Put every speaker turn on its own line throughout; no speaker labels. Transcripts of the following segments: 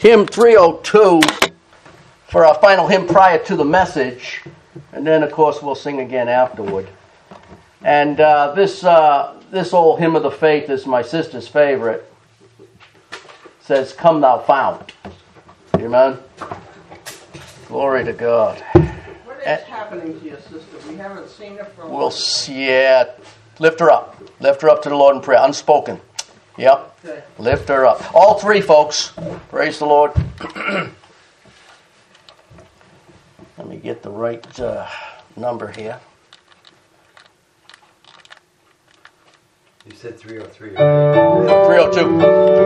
hymn 302 for our final hymn prior to the message. And then, of course, we'll sing again afterward. And this old hymn of the faith is my sister's favorite. It says, "Come thou fount." Amen. Glory to God.
What is happening to your sister? We haven't seen her for a while.
We'll see. Yeah, lift her up. Lift her up to the Lord in prayer. Unspoken. Yep.
Okay.
Lift her up. All three, folks. Praise the Lord. Let me get the right number here.
You said 303.
302.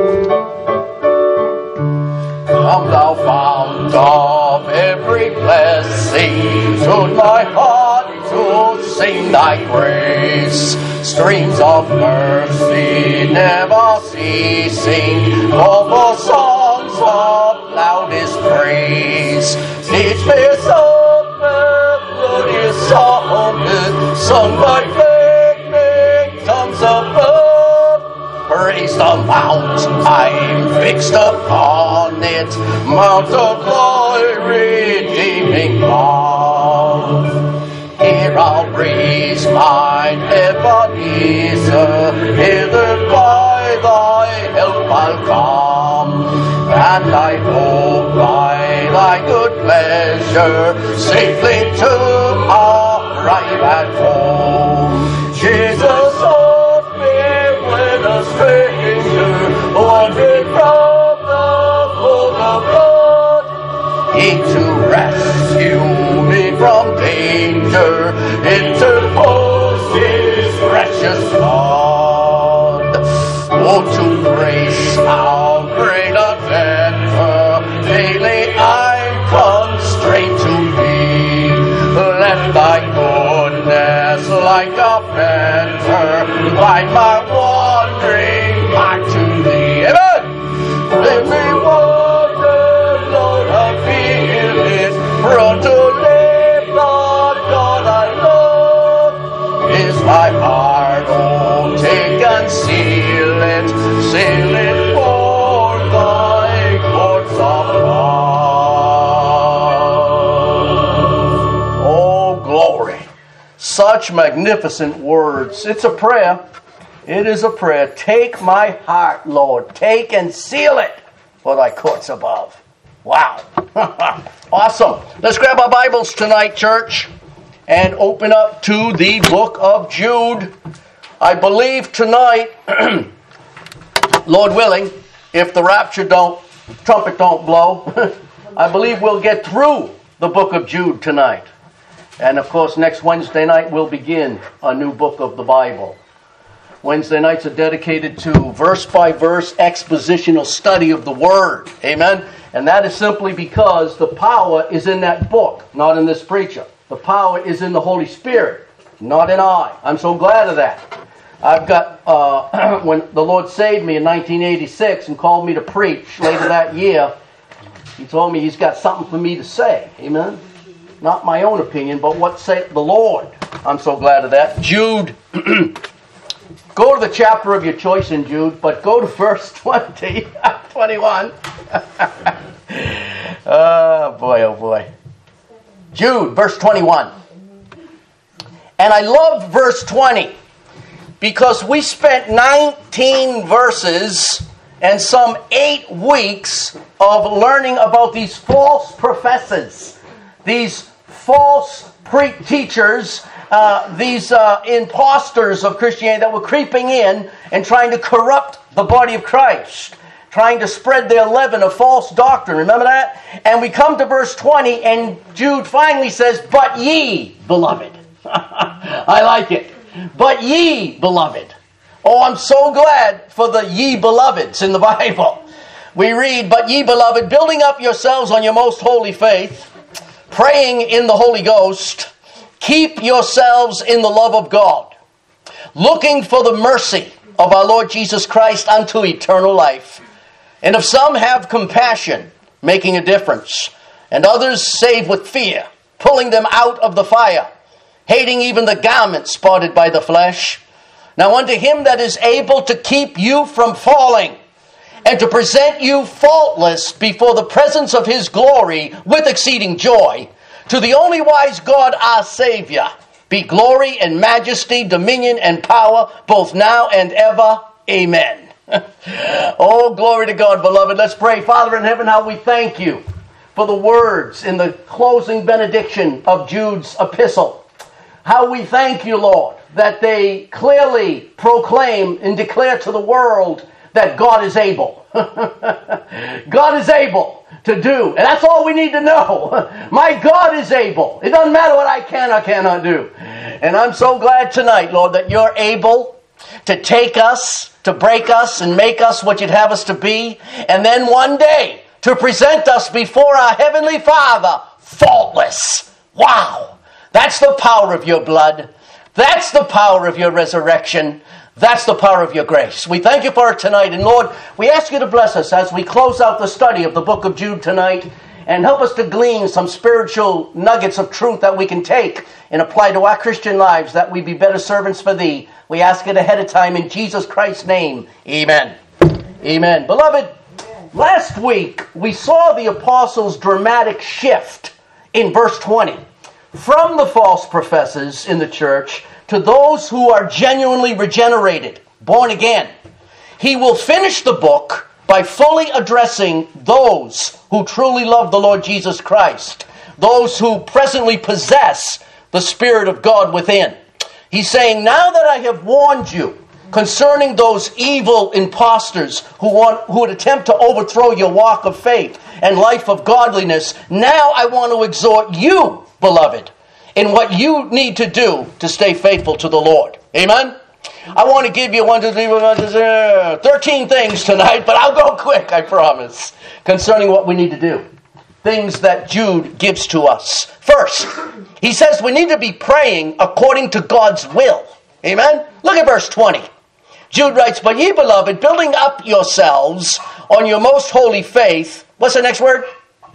Come thou fount of every blessing, tune my heart to sing thy grace. Streams of mercy never ceasing, for songs of loudest praise. Teach me some melodious song, sung by flaming tongues above. Praise the mount I'm fixed upon it, mount of glory, redeeming love. Here I'll raise mine Ebenezer, hither by thy help I'll come, and I hope by thy good pleasure safely to arrive at home. Jesus sought me when a stranger, wandering from the fold of blood. He to rescue me from danger, interposed his precious blood. Oh, to grace how great a debtor, daily I'm constrained to be. Let thy goodness like a fetter bind my wandering back to thee. Amen. Let me wander, Lord, I feel it, run to live, Lord God I love. Is my heart, oh, take and seal it for thy courts of love. Oh, glory. Such magnificent words. It's a prayer. It is a prayer. Take my heart, Lord. Take and seal it for thy courts above. Wow. Awesome. Let's grab our Bibles tonight, church, and open up to the book of Jude. I believe tonight, Lord willing, if the trumpet don't blow, I believe we'll get through the book of Jude tonight. And of course, next Wednesday night we'll begin a new book of the Bible. Wednesday nights are dedicated to verse-by-verse expositional study of the Word. Amen? And that is simply because the power is in that book, not in this preacher. The power is in the Holy Spirit, not in I. I'm so glad of that. I've got, when the Lord saved me in 1986 and called me to preach later that year, He told me He's got something for me to say. Amen? Not my own opinion, but what saith the Lord. I'm so glad of that. Jude. Go to the chapter of your choice in Jude, but go to verse 20, 21. Oh boy. Jude, verse 21. And I love verse 20 because we spent 19 verses and some 8 weeks of learning about these false professors, these false teachers, these imposters of Christianity that were creeping in and trying to corrupt the body of Christ, trying to spread their leaven of false doctrine. Remember that? And we come to verse 20, and Jude finally says, "But ye, beloved." I like it. "But ye, beloved." Oh, I'm so glad for the ye beloveds in the Bible. We read, "But ye, beloved, building up yourselves on your most holy faith, praying in the Holy Ghost, keep yourselves in the love of God, looking for the mercy of our Lord Jesus Christ unto eternal life. And if some have compassion, making a difference, and others save with fear, pulling them out of the fire, hating even the garment spotted by the flesh. Now unto him that is able to keep you from falling, and to present you faultless before the presence of His glory with exceeding joy. To the only wise God, our Savior, be glory and majesty, dominion and power, both now and ever. Amen. Oh, glory to God, beloved. Let's pray. Father in heaven, how we thank you for the words in the closing benediction of Jude's epistle. How we thank you, Lord, that they clearly proclaim and declare to the world that God is able. God is able to do. And that's all we need to know. My God is able. It doesn't matter what I can or cannot do. And I'm so glad tonight, Lord, that you're able to take us, to break us, and make us what you'd have us to be. And then one day to present us before our Heavenly Father faultless. Wow! That's the power of your blood. That's the power of your resurrection. That's the power of your grace. We thank you for it tonight. And Lord, we ask you to bless us as we close out the study of the book of Jude tonight, and help us to glean some spiritual nuggets of truth that we can take and apply to our Christian lives, that we be better servants for thee. We ask it ahead of time in Jesus Christ's name. Amen. Amen. Beloved, last week we saw the apostles' dramatic shift in verse 20 from the false professors in the church to those who are genuinely regenerated, born again. He will finish the book by fully addressing those who truly love the Lord Jesus Christ, those who presently possess the Spirit of God within. He's saying, now that I have warned you concerning those evil impostors who would attempt to overthrow your walk of faith and life of godliness, now I want to exhort you, beloved, in what you need to do to stay faithful to the Lord. Amen? I want to give you 13 things tonight, but I'll go quick, I promise, concerning what we need to do. Things that Jude gives to us. First, he says we need to be praying according to God's will. Amen? Look at verse 20. Jude writes, but ye, beloved, building up yourselves on your most holy faith. What's the next word?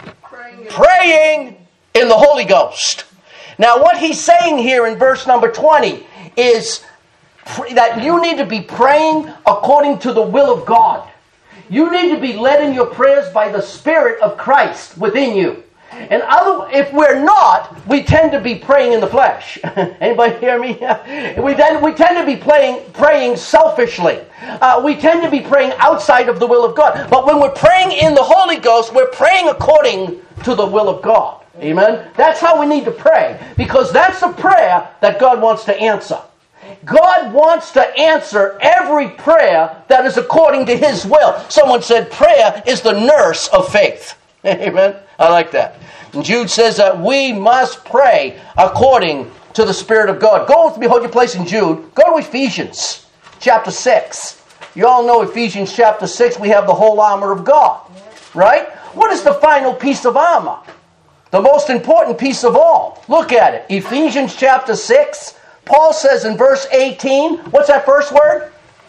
Praying in the Holy Ghost. Now, what he's saying here in verse number 20 is that you need to be praying according to the will of God. You need to be led in your prayers by the Spirit of Christ within you. And if we're not, we tend to be praying in the flesh. Anybody hear me? We tend to be praying selfishly. We tend to be praying outside of the will of God. But when we're praying in the Holy Ghost, we're praying according to the will of God. Amen? That's how we need to pray, because that's a prayer that God wants to answer. God wants to answer every prayer that is according to His will. Someone said prayer is the nurse of faith. Amen? I like that. And Jude says that we must pray according to the Spirit of God. Go with me, hold your place in Jude. Go to Ephesians chapter 6. You all know Ephesians chapter 6, we have the whole armor of God. Right? What is the final piece of armor? The most important piece of all. Look at it. Ephesians chapter 6. Paul says in verse 18, what's that first word?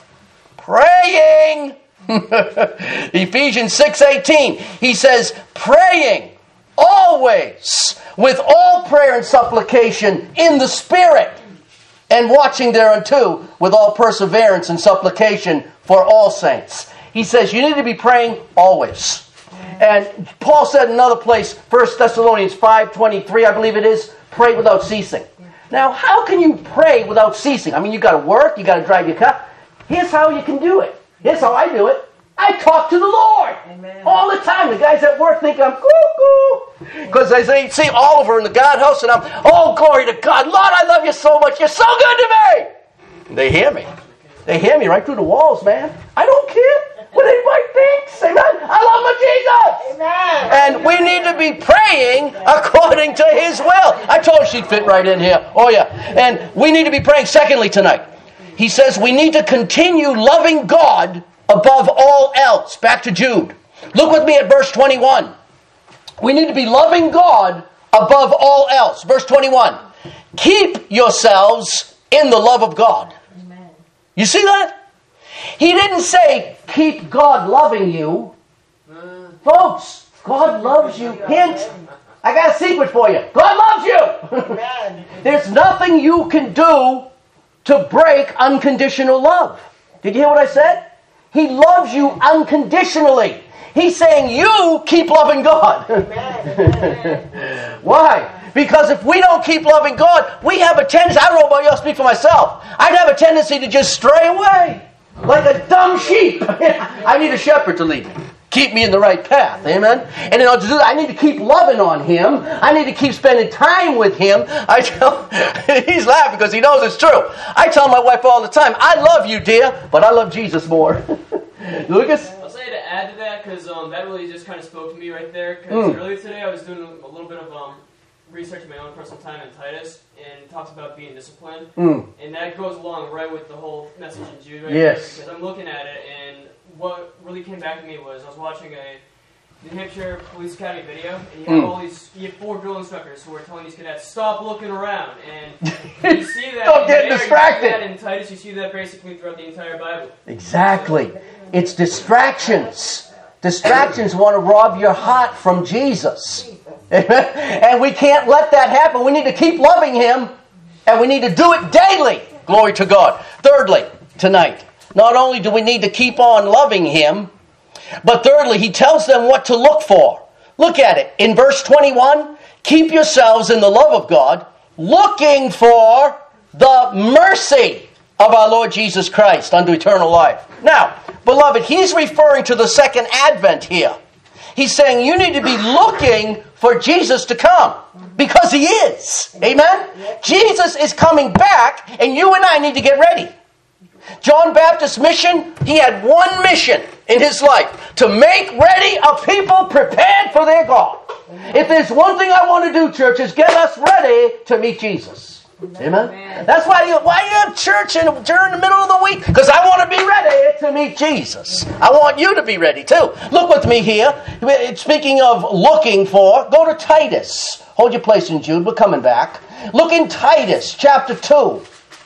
Praying. Ephesians 6:18. He says, praying always with all prayer and supplication in the Spirit, and watching thereunto with all perseverance and supplication for all saints. He says you need to be praying always. And Paul said in another place, 1 Thessalonians 5:23, I believe it is, pray without ceasing. Now, how can you pray without ceasing? I mean, you got to work, you got to drive your car. Here's how you can do it. Here's how I do it. I talk to the Lord. Amen. All the time. The guys at work think I'm cuckoo. Because they see Oliver in the guardhouse and I'm, oh, glory to God. Lord, I love you so much. You're so good to me. And they hear me. They hear me right through the walls, man. I don't care what anybody thinks. Amen. I love my Jesus. Amen. And we need to be praying according to His will. I told her she'd fit right in here. Oh, yeah. And we need to be praying. Secondly, tonight, he says we need to continue loving God above all else. Back to Jude. Look with me at verse 21. We need to be loving God above all else. Verse 21. Keep yourselves in the love of God. Amen. You see that? He didn't say, keep God loving you. Folks, God loves you. Hint, I got a secret for you. God loves you. There's nothing you can do to break unconditional love. Did you hear what I said? He loves you unconditionally. He's saying you keep loving God. Why? Because if we don't keep loving God, we have a tendency, I don't know about you, I'll speak for myself, I'd have a tendency to just stray away. Like a dumb sheep. I need a shepherd to lead me. Keep me in the right path. Amen? And in order to do that, I need to keep loving on Him. I need to keep spending time with Him. He's laughing because he knows it's true. I tell my wife all the time, I love you, dear, but I love Jesus more. Lucas?
I'll say to add to that, because that really just kind of spoke to me right there. Because earlier today I was doing a little bit of research in my own personal time in Titus, and it talks about being disciplined. And that goes along right with the whole message in Jude right there. Because I'm looking at it, and what really came back to me was I was watching a New Hampshire Police Academy video, and you have 4 drill instructors who are telling these cadets, stop looking around. And you see that
don't get distracted.
You see that in Titus, you see that basically throughout the entire Bible.
Exactly. It's distractions. Distractions want to rob your heart from Jesus. And we can't let that happen. We need to keep loving Him, and we need to do it daily. Glory to God. Thirdly, tonight, not only do we need to keep on loving Him, but thirdly, He tells them what to look for. Look at it. In verse 21, keep yourselves in the love of God, looking for the mercy of our Lord Jesus Christ unto eternal life. Now, beloved, He's referring to the second advent here. He's saying you need to be looking for Jesus to come. Because He is. Amen? Jesus is coming back, and you and I need to get ready. John Baptist's mission, he had one mission in his life, to make ready a people prepared for their God. If there's one thing I want to do, church, is get us ready to meet Jesus. Amen? That's why you have church during the middle of the week, because I want to be ready to meet Jesus. I want you to be ready too. Look with me here. Speaking of looking for, go to Titus. Hold your place in Jude. We're coming back. Look in Titus chapter 2.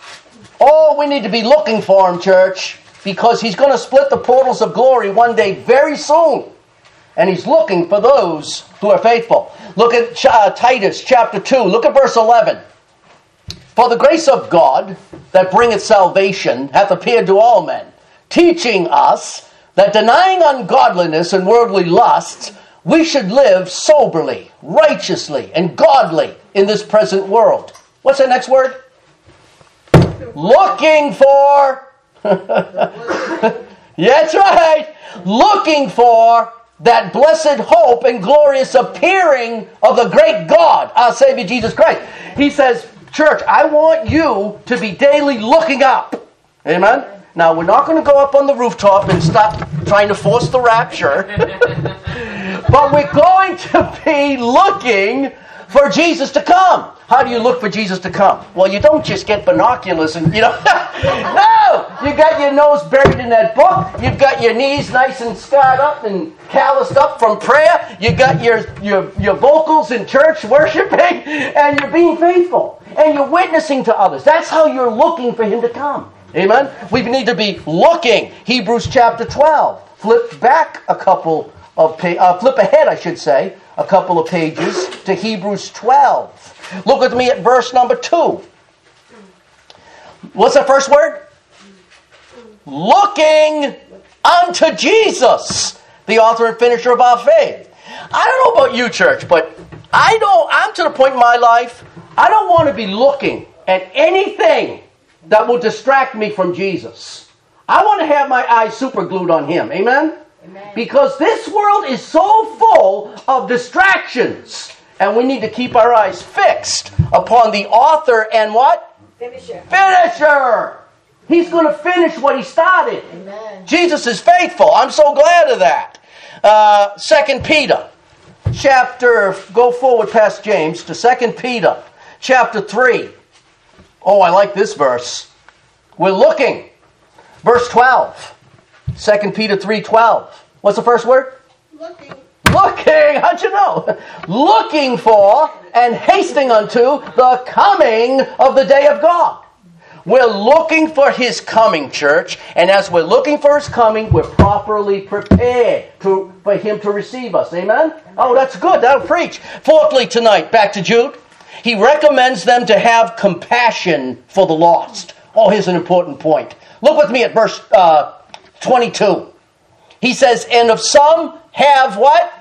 Oh, we need to be looking for Him, church, because He's going to split the portals of glory one day very soon. And He's looking for those who are faithful. Look at Titus chapter 2. Look at verse 11. For the grace of God that bringeth salvation hath appeared to all men, teaching us that denying ungodliness and worldly lusts, we should live soberly, righteously, and godly in this present world. What's the next word? Looking for. That's right. Looking for that blessed hope and glorious appearing of the great God, our Savior Jesus Christ. He says, church, I want you to be daily looking up. Amen? Now, we're not going to go up on the rooftop and stop trying to force the rapture. But we're going to be looking for Jesus to come. How do you look for Jesus to come? Well, you don't just get binoculars and, No! You got your nose buried in that book. You've got your knees nice and scarred up and calloused up from prayer. You got your vocals in church worshiping, and you're being faithful. And you're witnessing to others. That's how you're looking for Him to come. Amen? We need to be looking. Hebrews chapter 12. Flip back a couple of flip ahead, I should say, a couple of pages to Hebrews 12. Look with me at verse number 2. What's the first word? Looking unto Jesus, the author and finisher of our faith. I don't know about you, church, but I'm to the point in my life, I don't want to be looking at anything that will distract me from Jesus. I want to have my eyes super glued on Him. Amen? Amen. Because this world is so full of distractions. And we need to keep our eyes fixed upon the author and what? Finisher. He's going to finish what He started. Amen. Jesus is faithful. I'm so glad of that. 2 Peter. Go forward past James to 2 Peter. Chapter 3. Oh, I like this verse. We're looking. Verse 12. 2 Peter 3:12. What's the first word?
Looking.
Looking. How'd you know? Looking for and hasting unto the coming of the day of God. We're looking for His coming, church. And as we're looking for His coming, we're properly prepared for Him to receive us. Amen? Oh, that's good. That'll preach. Fourthly tonight, back to Jude. He recommends them to have compassion for the lost. Oh, here's an important point. Look with me at verse 22. He says, and of some have what?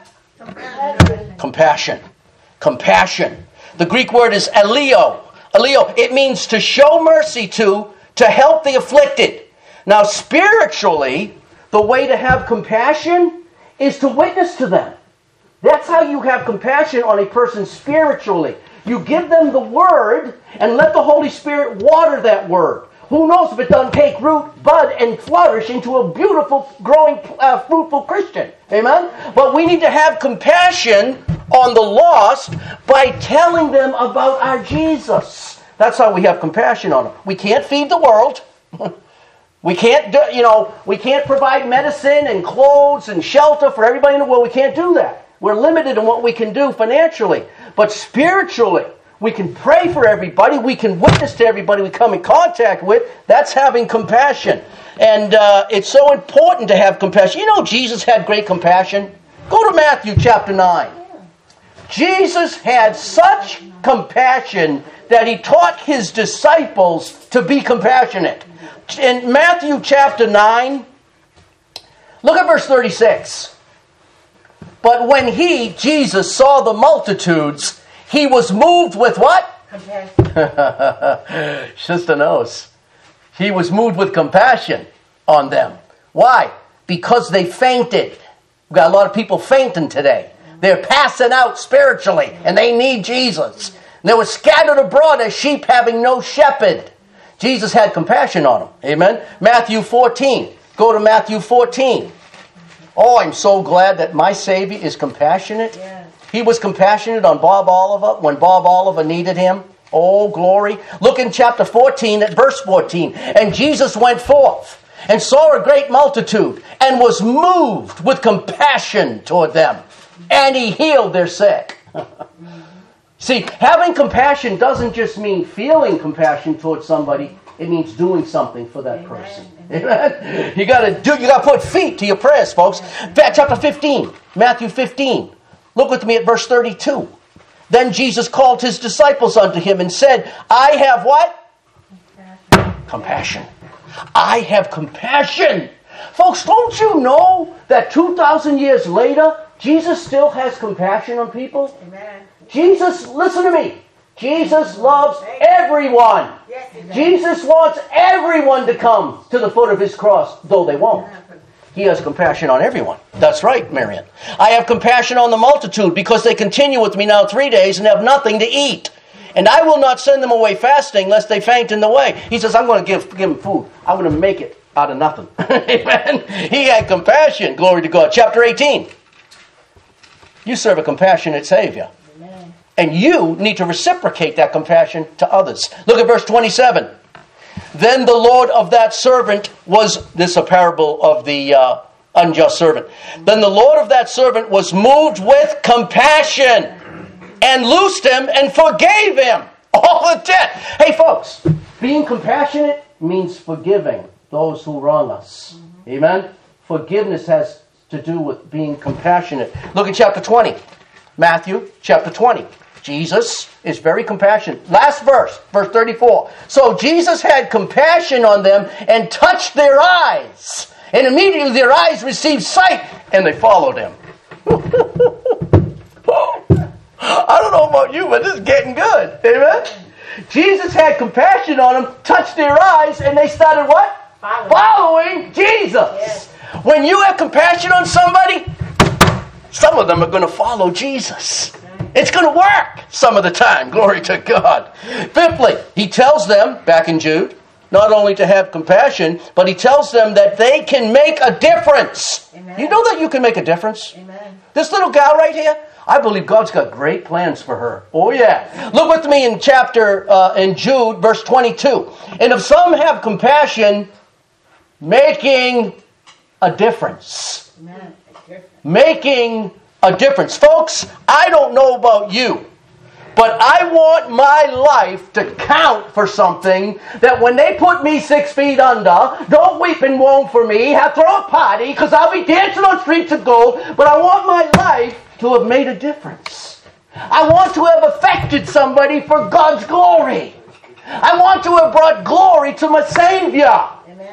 Compassion. Compassion. The Greek word is eleo. Eleo. It means to show mercy to help the afflicted. Now, spiritually, the way to have compassion is to witness to them. That's how you have compassion on a person spiritually. You give them the Word and let the Holy Spirit water that Word. Who knows if it doesn't take root, bud, and flourish into a beautiful, growing, fruitful Christian. Amen? But we need to have compassion on the lost by telling them about our Jesus. That's how we have compassion on them. We can't feed the world. We can't provide medicine and clothes and shelter for everybody in the world. We can't do that. We're limited in what we can do financially. But spiritually, we can pray for everybody. We can witness to everybody we come in contact with. That's having compassion. And it's so important to have compassion. You know, Jesus had great compassion. Go to Matthew chapter 9. Jesus had such compassion that he taught his disciples to be compassionate. In Matthew chapter 9, look at verse 36. But when he, Jesus, saw the multitudes, he was moved with what? Compassion. Sister knows. He was moved with compassion on them. Why? Because they fainted. We've got a lot of people fainting today. They're passing out spiritually, and they need Jesus. And they were scattered abroad as sheep having no shepherd. Jesus had compassion on them. Amen? Matthew 14. Go to Matthew 14. Oh, I'm so glad that my Savior is compassionate. Yes. He was compassionate on Bob Oliver when Bob Oliver needed him. Oh, glory. Look in chapter 14 at verse 14. And Jesus went forth and saw a great multitude and was moved with compassion toward them. And he healed their sick. See, having compassion doesn't just mean feeling compassion towards somebody. It means doing something for that person. Amen. You got to put feet to your prayers, folks. Chapter 15, Matthew 15. Look with me at verse 32. Then Jesus called his disciples unto him and said, I have what? Compassion. I have compassion. Folks, don't you know that 2,000 years later, Jesus still has compassion on people? Amen. Jesus, listen to me. Jesus loves everyone. Jesus wants everyone to come to the foot of his cross, though they won't. He has compassion on everyone. That's right, Marian. I have compassion on the multitude because they continue with me now 3 days and have nothing to eat. And I will not send them away fasting lest they faint in the way. He says, I'm going to give them food. I'm going to make it out of nothing. Amen. He had compassion. Glory to God. Chapter 18. You serve a compassionate Savior. And you need to reciprocate that compassion to others. Look at verse 27. Then the Lord of that servant was, this is a parable of the unjust servant. Then the Lord of that servant was moved with compassion and loosed him and forgave him all the debt. Hey folks, being compassionate means forgiving those who wrong us. Amen? Forgiveness has to do with being compassionate. Look at chapter 20. Matthew chapter 20. Jesus is very compassionate. Last verse, verse 34. So Jesus had compassion on them and touched their eyes. And immediately their eyes received sight and they followed him. I don't know about you, but this is getting good. Amen? Jesus had compassion on them, touched their eyes, and they started what? Following Jesus. Yes. When you have compassion on somebody, some of them are going to follow Jesus. It's going to work some of the time. Glory to God. Fifthly, he tells them, back in Jude, not only to have compassion, but he tells them that they can make a difference. Amen. You know that you can make a difference? Amen. This little gal right here, I believe God's got great plans for her. Oh yeah. Look with me in in Jude, verse 22. And if some have compassion, making a difference. Amen. Making a difference. Folks, I don't know about you, but I want my life to count for something that when they put me 6 feet under, don't weep and moan for me, throw a party, because I'll be dancing on streets of gold, but I want my life to have made a difference. I want to have affected somebody for God's glory. I want to have brought glory to my Savior. Amen.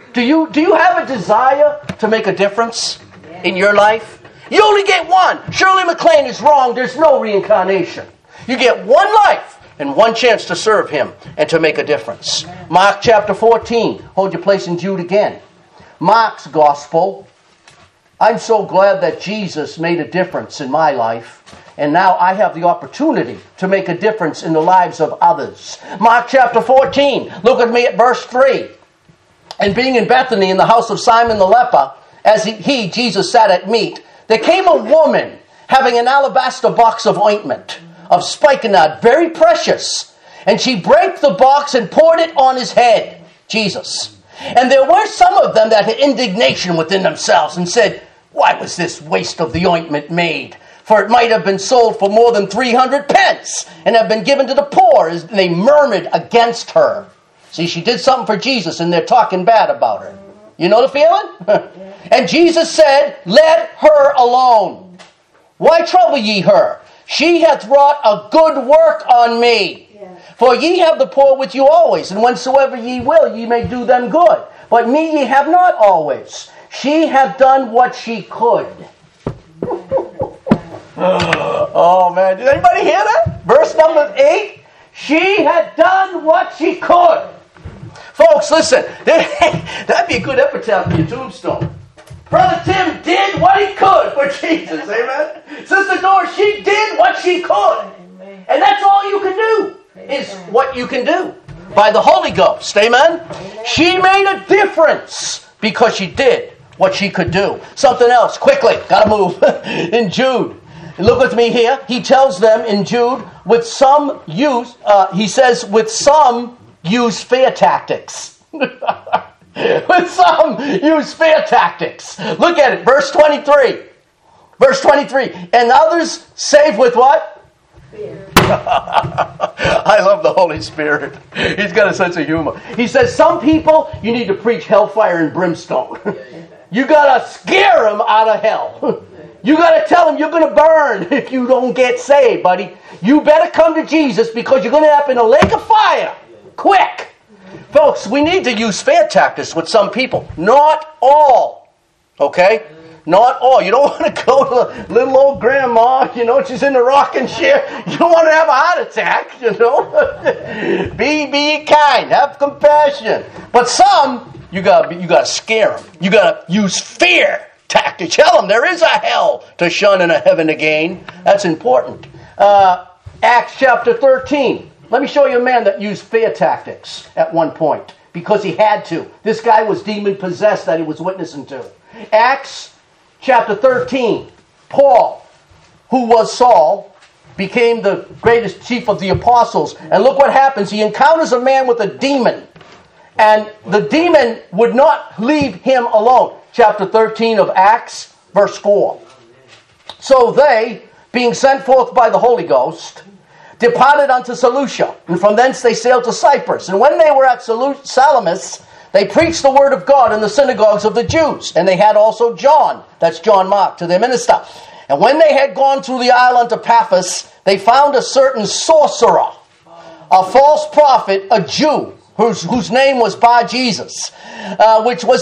Do you have a desire to make a difference in your life? You only get one. Shirley MacLaine is wrong. There's no reincarnation. You get one life and one chance to serve Him and to make a difference. Mark chapter 14. Hold your place in Jude again. Mark's gospel. I'm so glad that Jesus made a difference in my life. And now I have the opportunity to make a difference in the lives of others. Mark chapter 14. Look at me at verse 3. And being in Bethany in the house of Simon the leper, as he, Jesus, sat at meat, there came a woman having an alabaster box of ointment, of spikenard, very precious. And she brake the box and poured it on his head, Jesus. And there were some of them that had indignation within themselves and said, why was this waste of the ointment made? For it might have been sold for more than 300 pence and have been given to the poor. And they murmured against her. See, she did something for Jesus and they're talking bad about her. You know the feeling? And Jesus said, let her alone. Why trouble ye her? She hath wrought a good work on me. For ye have the poor with you always, and whensoever ye will, ye may do them good. But me ye have not always. She hath done what she could. Oh man, did anybody hear that? Verse number 8. She had done what she could. Folks, listen. That'd be a good epitaph for your tombstone. Brother Tim did what he could for Jesus. Amen. Sister Dora, she did what she could. And that's all you can do. Is what you can do. By the Holy Ghost. Amen. She made a difference because she did what she could do. Something else. Quickly. Gotta move. In Jude. Look with me here. He tells them in Jude, with some use, he says, with some use fear tactics. With some use fear tactics. Look at it. Verse 23. Verse 23. And others save with what? Fear. I love the Holy Spirit. He's got a sense of humor. He says, some people, you need to preach hellfire and brimstone. You got to scare them out of hell. You got to tell them you're going to burn if you don't get saved, buddy. You better come to Jesus because you're going to end up in a lake of fire. Quick. Folks, we need to use fear tactics with some people. Not all. Okay? Not all. You don't want to go to little old grandma, she's in the rocking chair. You don't want to have a heart attack, Be kind. Have compassion. But some, you got to scare them. You got to use fear tactics. Tell them there is a hell to shun and a heaven to gain. That's important. Acts chapter 13. Let me show you a man that used fear tactics at one point because he had to. This guy was demon-possessed that he was witnessing to. Acts chapter 13. Paul, who was Saul, became the greatest chief of the apostles. And look what happens. He encounters a man with a demon. And the demon would not leave him alone. Chapter 13 of Acts, verse 4. So they, being sent forth by the Holy Ghost, departed unto Seleucia, and from thence they sailed to Cyprus. And when they were at Salamis, they preached the word of God in the synagogues of the Jews. And they had also John, that's John Mark, to their minister. And when they had gone through the island of Paphos, they found a certain sorcerer, a false prophet, a Jew, whose name was Bar-Jesus, which was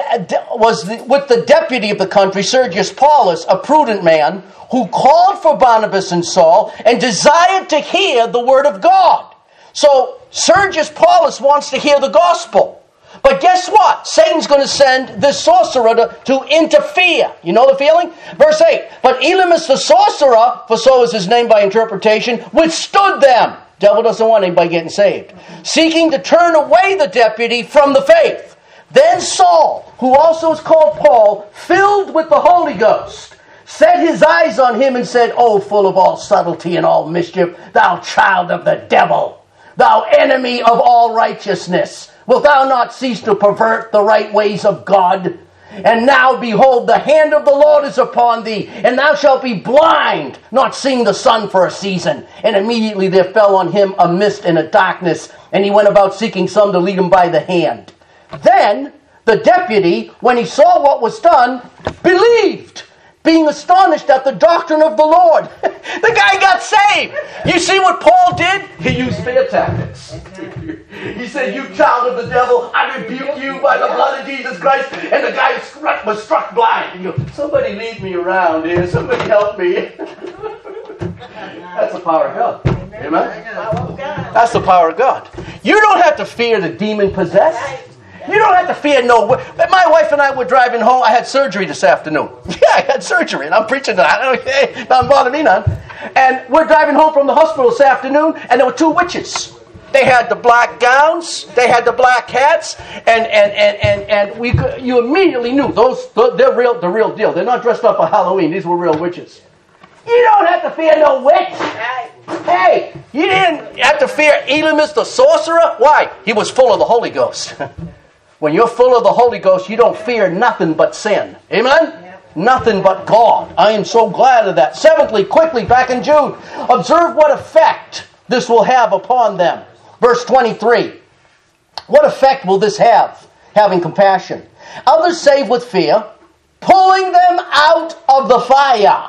with the deputy of the country, Sergius Paulus, a prudent man, who called for Barnabas and Saul and desired to hear the word of God. So Sergius Paulus wants to hear the gospel. But guess what? Satan's going to send this sorcerer to interfere. You know the feeling? Verse 8. But Elymas the sorcerer, for so is his name by interpretation, withstood them. Devil doesn't want anybody getting saved. Seeking to turn away the deputy from the faith. Then Saul, who also is called Paul, filled with the Holy Ghost, set his eyes on him and said, O full of all subtlety and all mischief, thou child of the devil, thou enemy of all righteousness, wilt thou not cease to pervert the right ways of God? And now, behold, the hand of the Lord is upon thee, and thou shalt be blind, not seeing the sun for a season. And immediately there fell on him a mist and a darkness, and he went about seeking some to lead him by the hand. Then the deputy, when he saw what was done, believed, being astonished at the doctrine of the Lord. The guy got saved. You see what Paul did? He used fear tactics. He said, you child of the devil, I rebuke you by the blood of Jesus Christ. And the guy was struck blind. You go, somebody lead me around here. Somebody help me. That's the power of God. Amen? That's the power of God. You don't have to fear the demon possessed. You don't have to fear no. But my wife and I were driving home. I had surgery this afternoon. Yeah, I had surgery, and I'm preaching that. Okay, doesn't bother me none. And we're driving home from the hospital this afternoon, and there were two witches. They had the black gowns, they had the black hats, and you immediately knew they're the real deal. They're not dressed up for Halloween. These were real witches. You don't have to fear no witch. Hey, you didn't have to fear Elymas the sorcerer. Why? He was full of the Holy Ghost. When you're full of the Holy Ghost, you don't fear nothing but sin. Amen? Yep. Nothing but God. I am so glad of that. Seventhly, quickly, back in Jude, observe what effect this will have upon them. Verse 23. What effect will this have? Having compassion. Others save with fear, pulling them out of the fire.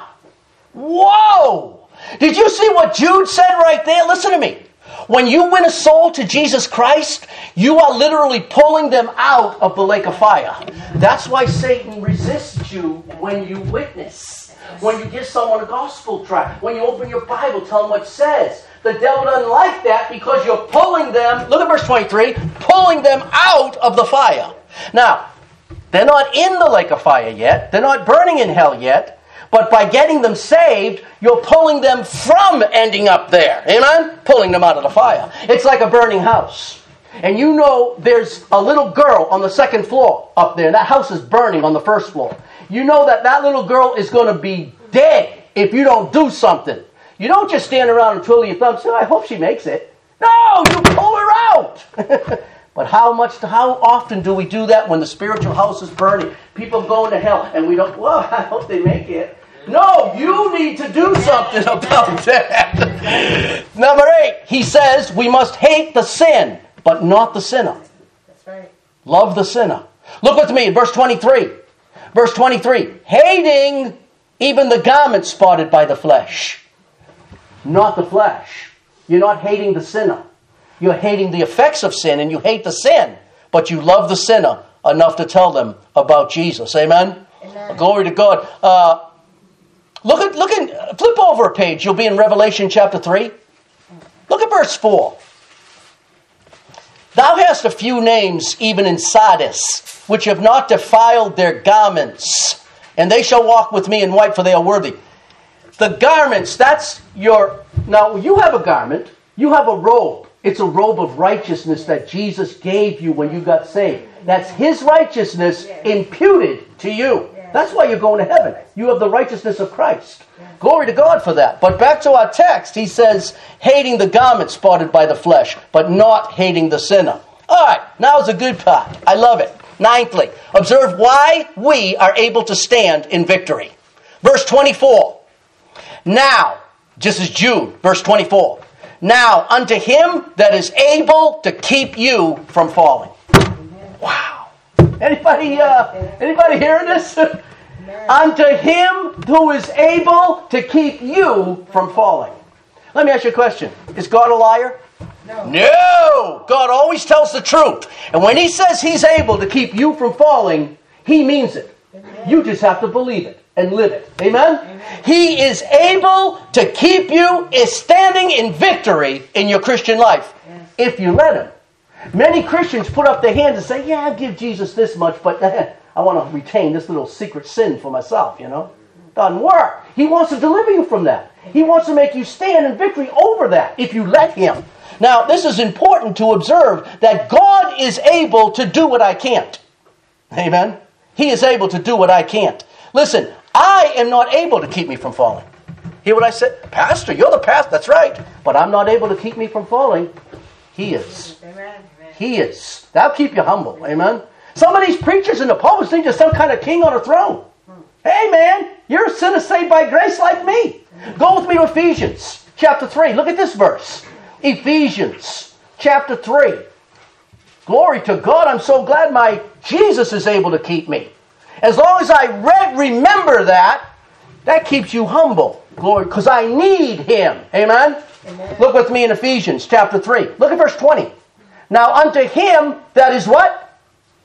Whoa! Did you see what Jude said right there? Listen to me. When you win a soul to Jesus Christ, you are literally pulling them out of the lake of fire. That's why Satan resists you when you witness. When you give someone a gospel tract. When you open your Bible, tell them what it says. The devil doesn't like that because you're pulling them, look at verse 23, pulling them out of the fire. Now, they're not in the lake of fire yet. They're not burning in hell yet. But by getting them saved, you're pulling them from ending up there. Amen? Pulling them out of the fire. It's like a burning house. And you know there's a little girl on the second floor up there. And that house is burning on the first floor. You know that little girl is going to be dead if you don't do something. You don't just stand around and twiddle your thumbs and say, I hope she makes it. No, you pull her out. But how often do we do that when the spiritual house is burning? People go into hell and we don't, well, I hope they make it. No, you need to do something about that. Number 8, he says we must hate the sin, but not the sinner.
That's right.
Love the sinner. Look with me in verse 23. Verse 23, hating even the garment spotted by the flesh. Not the flesh. You're not hating the sinner. You're hating the effects of sin, and you hate the sin, but you love the sinner enough to tell them about Jesus. Amen?
Amen.
Glory to God. Flip over a page. You'll be in Revelation chapter 3. Look at verse 4. Thou hast a few names even in Sardis, which have not defiled their garments, and they shall walk with me in white, for they are worthy. The garments, that's your... Now, you have a garment. You have a robe. It's a robe of righteousness that Jesus gave you when you got saved. That's His righteousness imputed to you. That's why you're going to heaven. You have the righteousness of Christ. Glory to God for that. But back to our text, he says, hating the garment spotted by the flesh, but not hating the sinner. All right, now's a good part. I love it. Ninthly, observe why we are able to stand in victory. Verse 24. Now, just as Jude, verse 24. Now, unto him that is able to keep you from falling. Wow. Anybody hearing this? Unto him who is able to keep you from falling. Let me ask you a question. Is God a liar? No. God always tells the truth. And when He says He's able to keep you from falling, He means it. Amen. You just have to believe it and live it. Amen? Amen? He is able to keep you standing in victory in your Christian life. Yes. If you let Him. Many Christians put up their hands and say, yeah, I'll give Jesus this much, but I want to retain this little secret sin for myself, Doesn't work. He wants to deliver you from that. He wants to make you stand in victory over that if you let Him. Now, this is important to observe that God is able to do what I can't. Amen? He is able to do what I can't. Listen, I am not able to keep me from falling. Hear what I said? Pastor, you're the pastor. That's right. But I'm not able to keep me from falling. He is.
Amen.
He is. That'll keep you humble. Amen? Some of these preachers in the pulpit think there's some kind of king on a throne. Hey, man, you're a sinner saved by grace like me. Go with me to Ephesians chapter 3. Look at this verse. Ephesians chapter 3. Glory to God. I'm so glad my Jesus is able to keep me. As long as I remember that keeps you humble. Glory, because I need Him. Amen? Look with me in Ephesians chapter 3. Look at verse 20. Now unto Him that is what?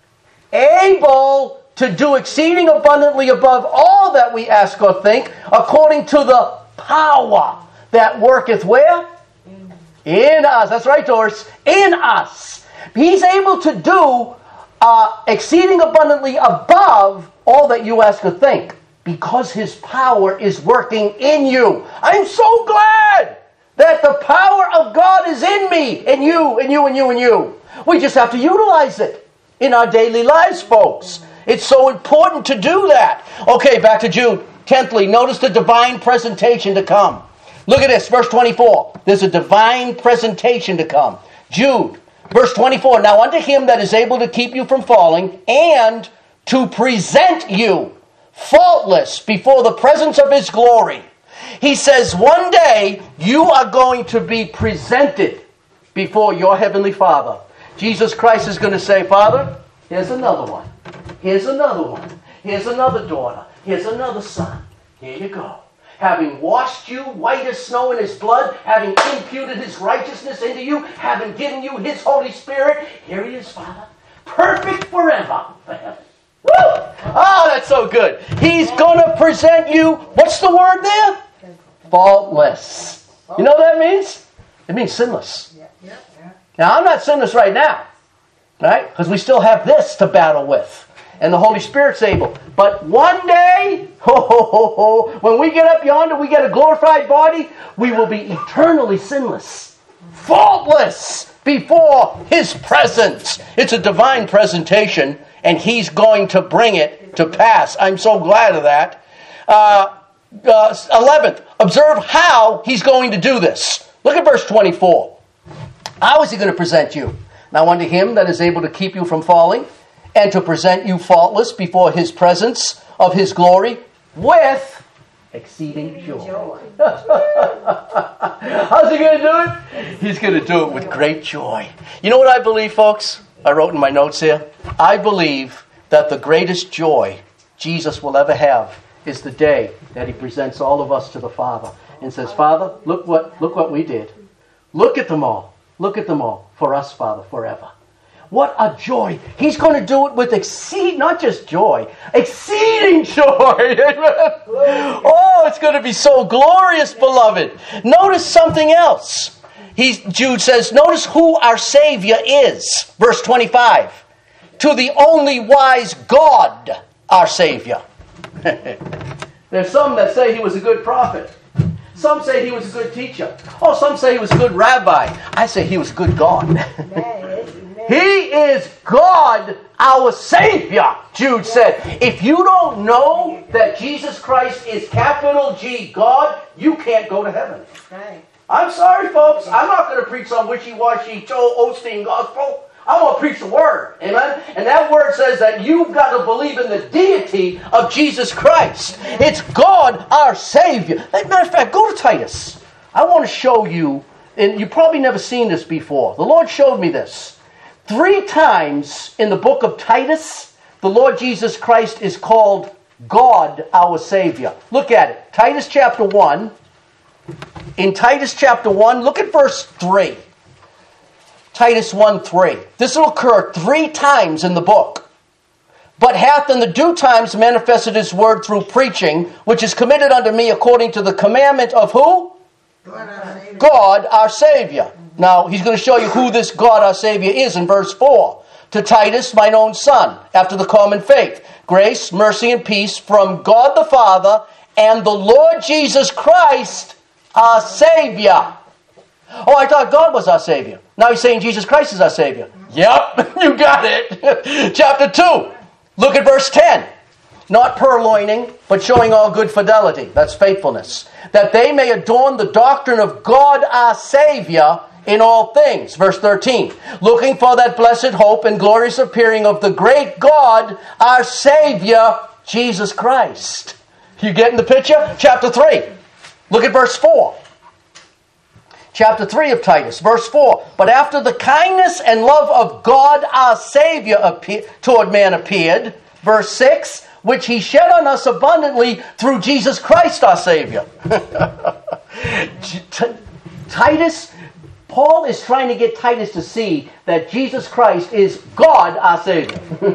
Able to do exceeding abundantly above all that we ask or think, according to the power that worketh where? In us. That's right, Doris. In us. He's able to do exceeding abundantly above all that you ask or think, because His power is working in you. I'm so glad that the power of God is in me, and you, and you, and you, and you. We just have to utilize it in our daily lives, folks. It's so important to do that. Okay, back to Jude. 10thly, notice the divine presentation to come. Look at this, verse 24. There's a divine presentation to come. Jude, verse 24. Now unto Him that is able to keep you from falling, and to present you faultless before the presence of His glory. He says one day you are going to be presented before your Heavenly Father. Jesus Christ is going to say, Father, here's another one. Here's another one. Here's another daughter. Here's another son. Here you go. Having washed you white as snow in His blood, having imputed His righteousness into you, having given you His Holy Spirit, here He is, Father. Perfect forever for heaven. Woo! Oh, that's so good. He's going to present you, what's the word there? Faultless. You know what that means? It means sinless. Now, I'm not sinless right now, right? Because we still have this to battle with. And the Holy Spirit's able. But one day, when we get up yonder, we get a glorified body, we will be eternally sinless. Faultless before His presence. It's a divine presentation, and He's going to bring it to pass. I'm so glad of that. 11th, observe how He's going to do this. Look at verse 24. How is He going to present you? Now unto Him that is able to keep you from falling, and to present you faultless before His presence of His glory with exceeding joy. How's He going to do it? He's going to do it with great joy. You know what I believe, folks? I wrote in my notes here. I believe that the greatest joy Jesus will ever have is the day that He presents all of us to the Father and says, Father, look what we did. Look at them all. Look at them all. For us, Father, forever. What a joy. He's going to do it with not just joy, exceeding joy. Oh, it's going to be so glorious, beloved. Notice something else. Jude says, notice who our Savior is. Verse 25. To the only wise God, our Savior. There's some that say He was a good prophet. Some say He was a good teacher. Oh, some say He was a good rabbi. I say He was a good God. He is God, our Savior, Jude said. If you don't know that Jesus Christ is capital G, God, you can't go to heaven. Right. I'm sorry, folks. I'm not going to preach some wishy-washy Joel Osteen gospel. I want to preach the Word. Amen? And that Word says that you've got to believe in the deity of Jesus Christ. It's God, our Savior. As a matter of fact, go to Titus. I want to show you, and you've probably never seen this before. The Lord showed me this. 3 times in the book of Titus, the Lord Jesus Christ is called God, our Savior. Look at it. Titus chapter 1. In Titus chapter 1, look at verse 3. Titus 1:3. This will occur 3 times in the book. But hath in the due times manifested His word through preaching, which is committed unto me according to the commandment of who? God our Savior. Now, he's going to show you who this God our Savior is in verse 4. To Titus, mine own son, after the common faith. Grace, mercy, and peace from God the Father and the Lord Jesus Christ, our Savior. Oh, I thought God was our Savior. Now he's saying Jesus Christ is our Savior. Yep, you got it. Chapter 2. Look at verse 10. Not purloining, but showing all good fidelity. That's faithfulness. That they may adorn the doctrine of God our Savior in all things. Verse 13. Looking for that blessed hope and glorious appearing of the great God, our Savior, Jesus Christ. You getting the picture? Chapter 3. Look at verse 4. Chapter 3 of Titus, verse 4. But after the kindness and love of God our Savior toward man appeared, verse 6, which he shed on us abundantly through Jesus Christ our Savior. Titus, Paul is trying to get Titus to see that Jesus Christ is God our Savior.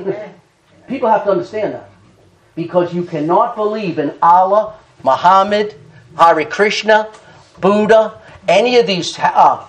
People have to understand that. Because you cannot believe in Allah, Muhammad, Hare Krishna, Buddha, any of these,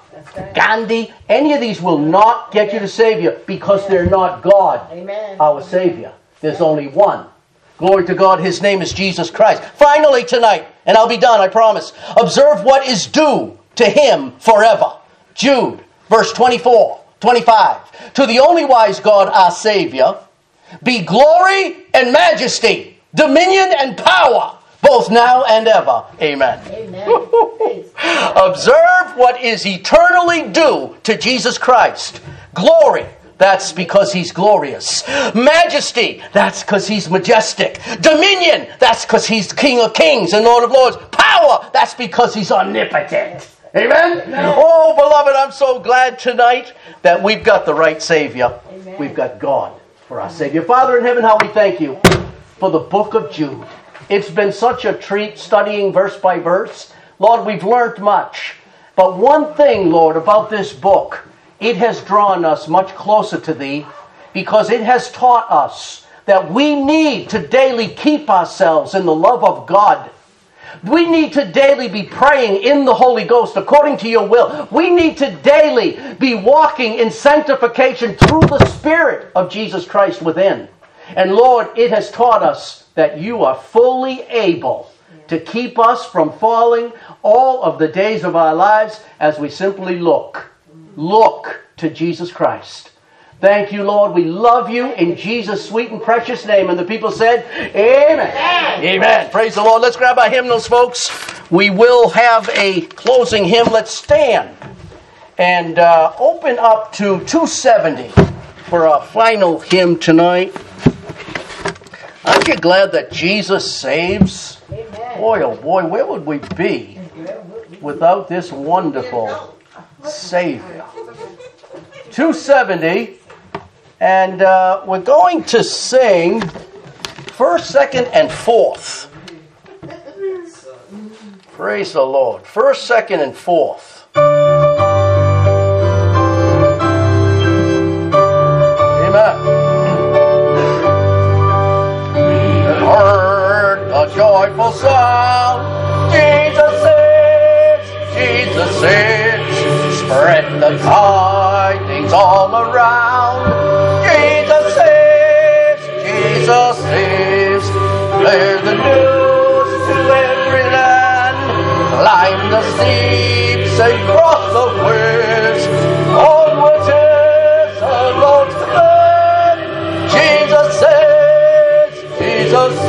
Gandhi, any of these will not get you to Savior because they're not God, our Savior. There's only one. Glory to God, His name is Jesus Christ. Finally tonight, and I'll be done, I promise. Observe what is due to Him forever. Jude, verse 24, 25. To the only wise God, our Savior, be glory and majesty, dominion and power, both now and ever. Amen. Amen. Observe what is eternally due to Jesus Christ. Glory, that's because He's glorious. Majesty, that's because He's majestic. Dominion, that's because He's King of kings and Lord of lords. Power, that's because He's omnipotent. Amen? Oh, beloved, I'm so glad tonight that we've got the right Savior. Amen. We've got God for our Savior. Father in heaven, how we thank you for the book of Jude. It's been such a treat studying verse by verse. Lord, we've learned much. But one thing, Lord, about this book, it has drawn us much closer to Thee because it has taught us that we need to daily keep ourselves in the love of God. We need to daily be praying in the Holy Ghost according to your will. We need to daily be walking in sanctification through the Spirit of Jesus Christ within. And Lord, it has taught us that you are fully able to keep us from falling all of the days of our lives as we simply look to Jesus Christ. Thank you, Lord. We love you in Jesus' sweet and precious name. And the people said, Amen. Amen. Amen. Praise the Lord. Let's grab our hymnals, folks. We will have a closing hymn. Let's stand and open up to 270 for our final hymn tonight. Aren't you glad that Jesus saves? Amen. Boy, oh boy, where would we be without this wonderful Savior? 270. And we're going to sing 1st, 2nd, and 4th. Praise the Lord. 1st, 2nd, and 4th. Amen. We heard a joyful sound. Jesus saves, Jesus saves. Spread the tidings all around. Jesus saves, declare the news to every land, climb the steeps and cross the waves, onwards is the road to man. Jesus saves, Jesus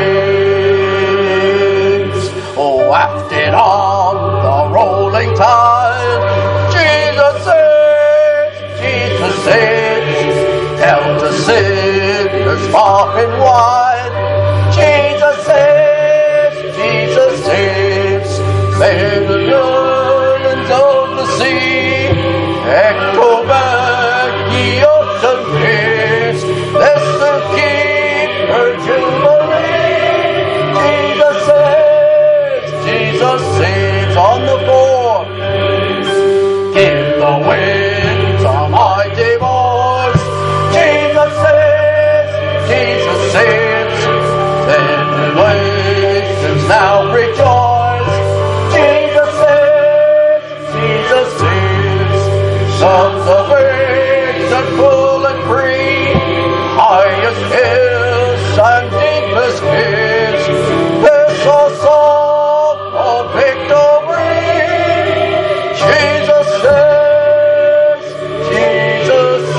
saves. Oh, wafted on the rolling tide, Jesus saves, Jesus saves, tell the sinners far and wide, Jesus saves, Jesus saves, may the millions of the sea echo back the ocean waves, listen, keep her jubilee, Jesus saves on the board, give the winds a mighty voice, Jesus saves, generations now rejoice. Jesus saves, sons of ancient full and free, highest hills and deepest caves, this a song of victory. Jesus saves, Jesus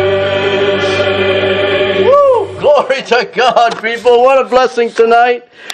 saves. Glory to God, people. What a blessing tonight.